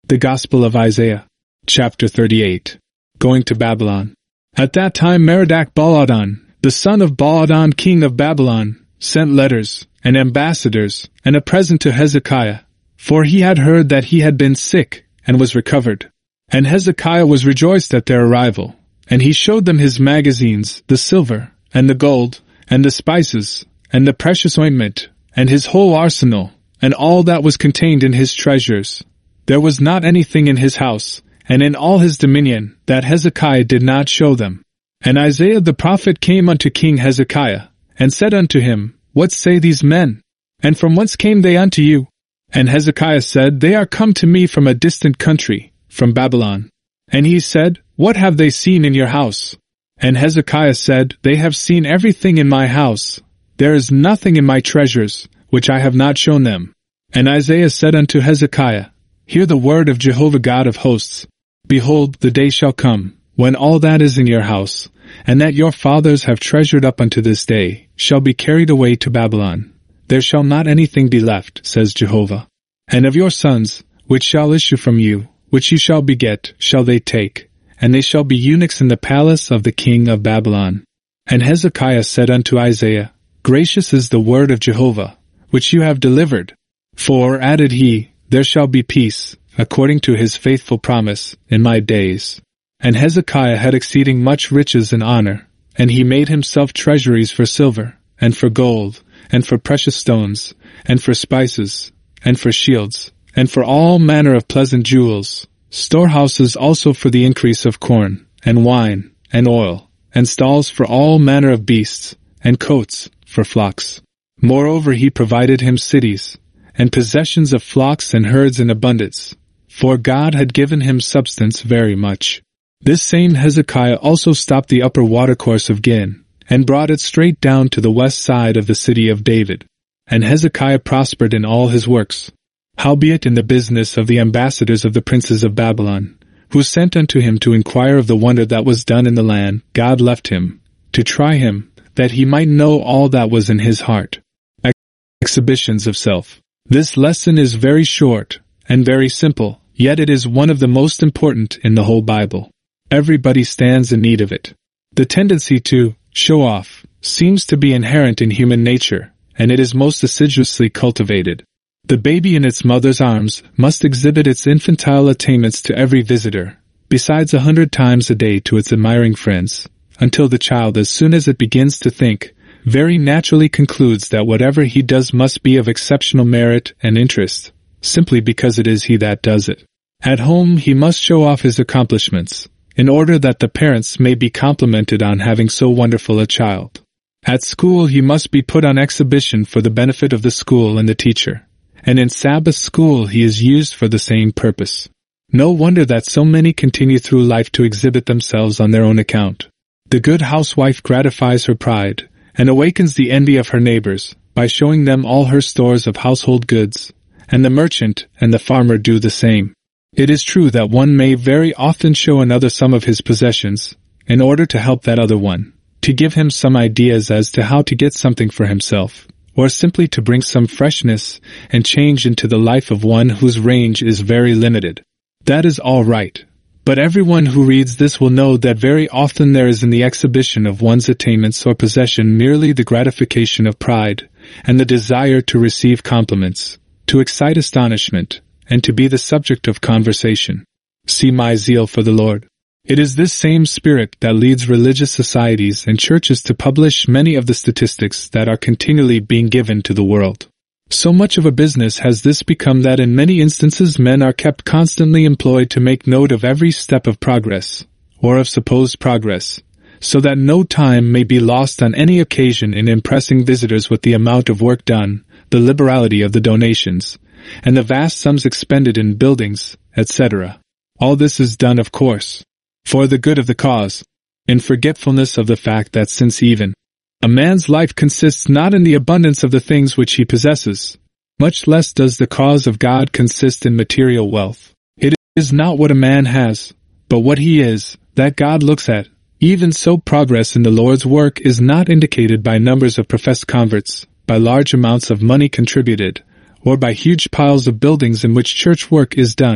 The Gospel of Isaiah, chapter 38. Going to Babylon. At that time Merodach Baladan, the son of Baladan king of Babylon, sent letters, and ambassadors, and a present to Hezekiah, for he had heard that he had been sick, and was recovered. And Hezekiah was rejoiced at their arrival, and he showed them his magazines, the silver, and the gold, and the spices, and the precious ointment, and his whole arsenal, and all that was contained in his treasures. There was not anything in his house, and in all his dominion, that Hezekiah did not show them. And Isaiah the prophet came unto King Hezekiah, and said unto him, What say these men? And from whence came they unto you? And Hezekiah said, They are come to me from a distant country, from Babylon. And he said, What have they seen in your house? And Hezekiah said, They have seen everything in my house. There is nothing in my treasures, which I have not shown them. And Isaiah said unto Hezekiah, Hear the word of Jehovah God of hosts. Behold, the day shall come, when all that is in your house, and that your fathers have treasured up unto this day, shall be carried away to Babylon. There shall not anything be left, says Jehovah. And of your sons, which shall issue from you, which you shall beget, shall they take, and they shall be eunuchs in the palace of the king of Babylon. And Hezekiah said unto Isaiah, Gracious is the word of Jehovah, which you have delivered. For, added he, there shall be peace, according to his faithful promise, in my days. And Hezekiah had exceeding much riches and honor, and he made himself treasuries for silver, and for gold, and for precious stones, and for spices, and for shields, and for all manner of pleasant jewels, storehouses also for the increase of corn, and wine, and oil, and stalls for all manner of beasts, and coats for flocks. Moreover he provided him cities, and possessions of flocks and herds in abundance, for God had given him substance very much. This same Hezekiah also stopped the upper watercourse of Gihon, and brought it straight down to the west side of the city of David. And Hezekiah prospered in all his works. Howbeit in the business of the ambassadors of the princes of Babylon, who sent unto him to inquire of the wonder that was done in the land, God left him, to try him, that he might know all that was in his heart. Exhibitions of self. This lesson is very short, and very simple, yet it is one of the most important in the whole Bible. Everybody stands in need of it. The tendency to show off seems to be inherent in human nature, and it is most assiduously cultivated. The baby in its mother's arms must exhibit its infantile attainments to every visitor, besides 100 times a day to its admiring friends, until the child, as soon as it begins to think, very naturally concludes that whatever he does must be of exceptional merit and interest, simply because it is he that does it. At home he must show off his accomplishments, in order that the parents may be complimented on having so wonderful a child. At school he must be put on exhibition for the benefit of the school and the teacher, and in Sabbath school he is used for the same purpose. No wonder that so many continue through life to exhibit themselves on their own account. The good housewife gratifies her pride, and awakens the envy of her neighbors, by showing them all her stores of household goods, and the merchant and the farmer do the same. It is true that one may very often show another some of his possessions, in order to help that other one, to give him some ideas as to how to get something for himself, or simply to bring some freshness and change into the life of one whose range is very limited. That is all right. But everyone who reads this will know that very often there is in the exhibition of one's attainments or possession merely the gratification of pride, and the desire to receive compliments, to excite astonishment, and to be the subject of conversation. See my zeal for the Lord. It is this same spirit that leads religious societies and churches to publish many of the statistics that are continually being given to the world. So much of a business has this become that in many instances men are kept constantly employed to make note of every step of progress, or of supposed progress, so that no time may be lost on any occasion in impressing visitors with the amount of work done, the liberality of the donations, and the vast sums expended in buildings, etc. All this is done, of course, for the good of the cause, in forgetfulness of the fact that since even a man's life consists not in the abundance of the things which he possesses, much less does the cause of God consist in material wealth. It is not what a man has, but what he is, that God looks at. Even so, progress in the Lord's work is not indicated by numbers of professed converts, by large amounts of money contributed, or by huge piles of buildings in which church work is done,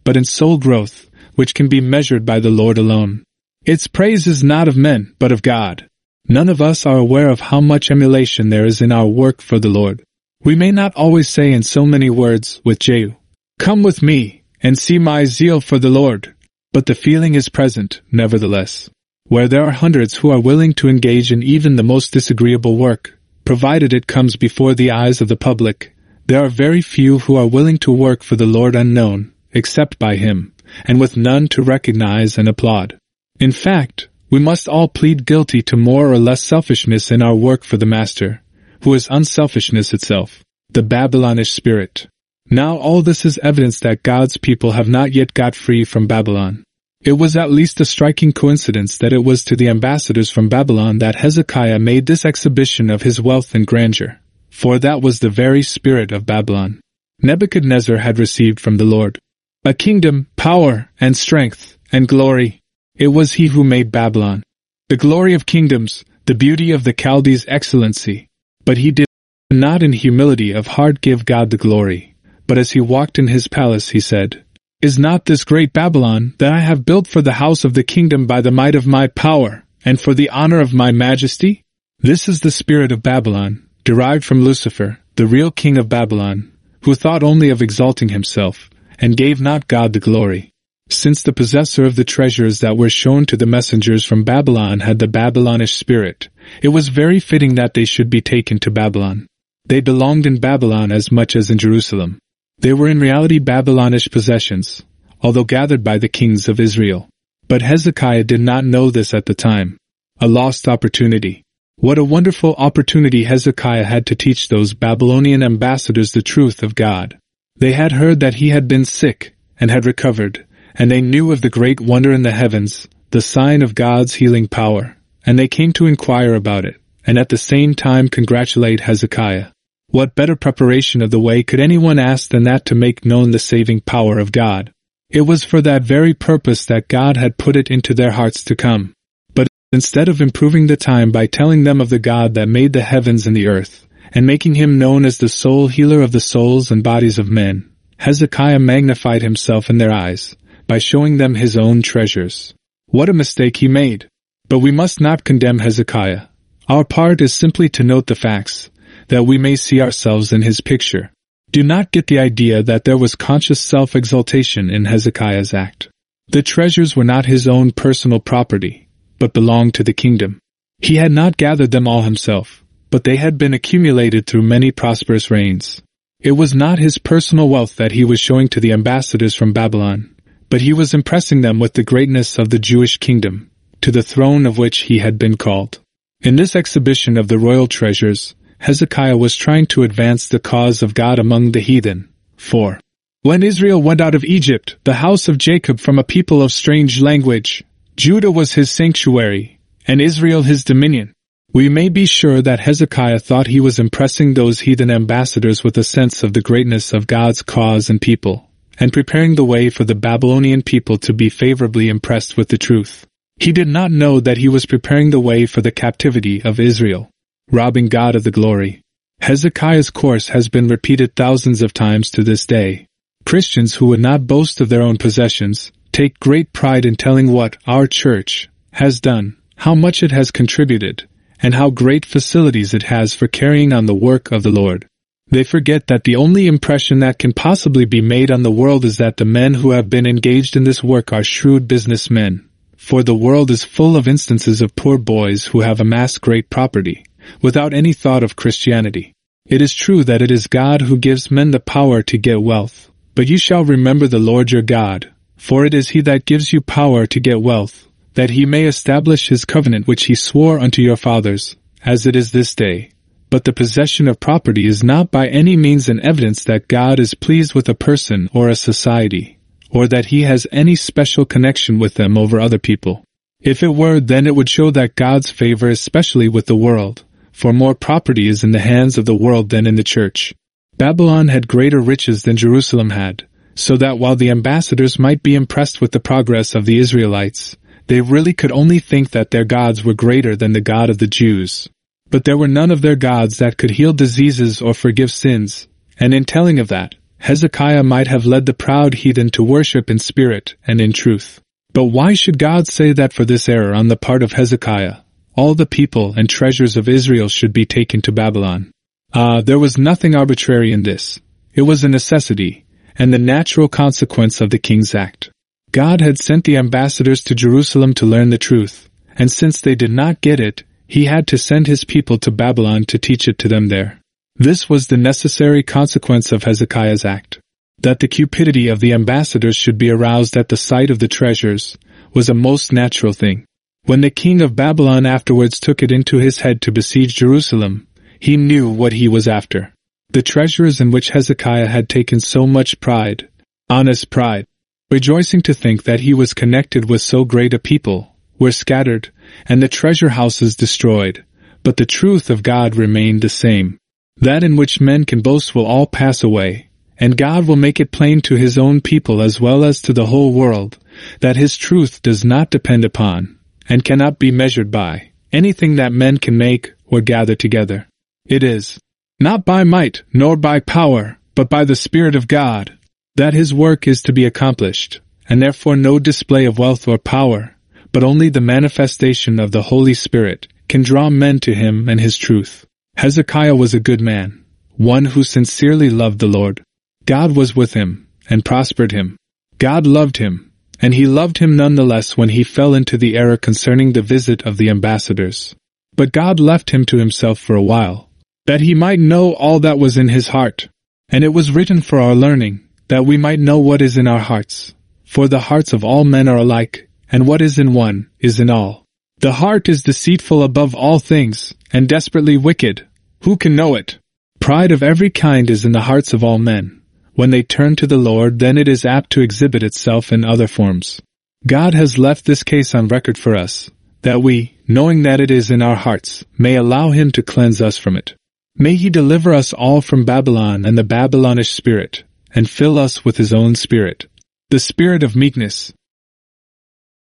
but in soul growth, which can be measured by the Lord alone. Its praise is not of men, but of God. None of us are aware of how much emulation there is in our work for the Lord. We may not always say in so many words with Jehu, "Come with me, and see my zeal for the Lord," but the feeling is present, nevertheless. Where there are hundreds who are willing to engage in even the most disagreeable work, provided it comes before the eyes of the public, there are very few who are willing to work for the Lord unknown, except by Him, and with none to recognize and applaud. In fact, we must all plead guilty to more or less selfishness in our work for the Master, who is unselfishness itself, the Babylonish spirit. Now all this is evidence that God's people have not yet got free from Babylon. It was at least a striking coincidence that it was to the ambassadors from Babylon that Hezekiah made this exhibition of his wealth and grandeur, for that was the very spirit of Babylon. Nebuchadnezzar had received from the Lord a kingdom, power, and strength, and glory. It was he who made Babylon, the glory of kingdoms, the beauty of the Chaldees' excellency. But he did not in humility of heart give God the glory, but as he walked in his palace he said, "Is not this great Babylon that I have built for the house of the kingdom by the might of my power, and for the honor of my majesty?" This is the spirit of Babylon, derived from Lucifer, the real king of Babylon, who thought only of exalting himself, and gave not God the glory. Since the possessor of the treasures that were shown to the messengers from Babylon had the Babylonish spirit, it was very fitting that they should be taken to Babylon. They belonged in Babylon as much as in Jerusalem. They were in reality Babylonish possessions, although gathered by the kings of Israel. But Hezekiah did not know this at the time. A lost opportunity. What a wonderful opportunity Hezekiah had to teach those Babylonian ambassadors the truth of God. They had heard that he had been sick, and had recovered, and they knew of the great wonder in the heavens, the sign of God's healing power, and they came to inquire about it, and at the same time congratulate Hezekiah. What better preparation of the way could anyone ask than that to make known the saving power of God? It was for that very purpose that God had put it into their hearts to come. But instead of improving the time by telling them of the God that made the heavens and the earth, and making him known as the sole healer of the souls and bodies of men, Hezekiah magnified himself in their eyes, by showing them his own treasures. What a mistake he made! But we must not condemn Hezekiah. Our part is simply to note the facts, that we may see ourselves in his picture. Do not get the idea that there was conscious self-exaltation in Hezekiah's act. The treasures were not his own personal property, but belonged to the kingdom. He had not gathered them all himself, but they had been accumulated through many prosperous reigns. It was not his personal wealth that he was showing to the ambassadors from Babylon, but he was impressing them with the greatness of the Jewish kingdom, to the throne of which he had been called. In this exhibition of the royal treasures, Hezekiah was trying to advance the cause of God among the heathen. 4. When Israel went out of Egypt, the house of Jacob from a people of strange language, Judah was his sanctuary, and Israel his dominion. We may be sure that Hezekiah thought he was impressing those heathen ambassadors with a sense of the greatness of God's cause and people, and preparing the way for the Babylonian people to be favorably impressed with the truth. He did not know that he was preparing the way for the captivity of Israel, robbing God of the glory. Hezekiah's course has been repeated thousands of times to this day. Christians who would not boast of their own possessions take great pride in telling what our church has done, how much it has contributed, and how great facilities it has for carrying on the work of the Lord. They forget that the only impression that can possibly be made on the world is that the men who have been engaged in this work are shrewd businessmen, for the world is full of instances of poor boys who have amassed great property, without any thought of Christianity. It is true that it is God who gives men the power to get wealth, but you shall remember the Lord your God, for it is he that gives you power to get wealth, that he may establish his covenant which he swore unto your fathers, as it is this day. But the possession of property is not by any means an evidence that God is pleased with a person or a society, or that he has any special connection with them over other people. If it were, then it would show that God's favor is especially with the world, for more property is in the hands of the world than in the church. Babylon had greater riches than Jerusalem had, so that while the ambassadors might be impressed with the progress of the Israelites, they really could only think that their gods were greater than the God of the Jews. But there were none of their gods that could heal diseases or forgive sins, and in telling of that, Hezekiah might have led the proud heathen to worship in spirit and in truth. But why should God say that for this error on the part of Hezekiah, all the people and treasures of Israel should be taken to Babylon? There was nothing arbitrary in this. It was a necessity, and the natural consequence of the king's act. God had sent the ambassadors to Jerusalem to learn the truth, and since they did not get it, he had to send his people to Babylon to teach it to them there. This was the necessary consequence of Hezekiah's act. That the cupidity of the ambassadors should be aroused at the sight of the treasures was a most natural thing. When the king of Babylon afterwards took it into his head to besiege Jerusalem, he knew what he was after. The treasures in which Hezekiah had taken so much pride, honest pride, rejoicing to think that he was connected with so great a people, were scattered, and the treasure houses destroyed, but the truth of God remained the same. That in which men can boast will all pass away, and God will make it plain to his own people as well as to the whole world, that his truth does not depend upon, and cannot be measured by, anything that men can make or gather together. It is not by might nor by power, but by the Spirit of God, that his work is to be accomplished, and therefore no display of wealth or power, but only the manifestation of the Holy Spirit, can draw men to him and his truth. Hezekiah was a good man, one who sincerely loved the Lord. God was with him, and prospered him. God loved him, and he loved him nonetheless when he fell into the error concerning the visit of the ambassadors. But God left him to himself for a while, that he might know all that was in his heart. And it was written for our learning, that we might know what is in our hearts. For the hearts of all men are alike, and what is in one is in all. The heart is deceitful above all things, and desperately wicked. Who can know it? Pride of every kind is in the hearts of all men. When they turn to the Lord, then it is apt to exhibit itself in other forms. God has left this case on record for us, that we, knowing that it is in our hearts, may allow him to cleanse us from it. May he deliver us all from Babylon and the Babylonish spirit, and fill us with his own spirit, the spirit of meekness,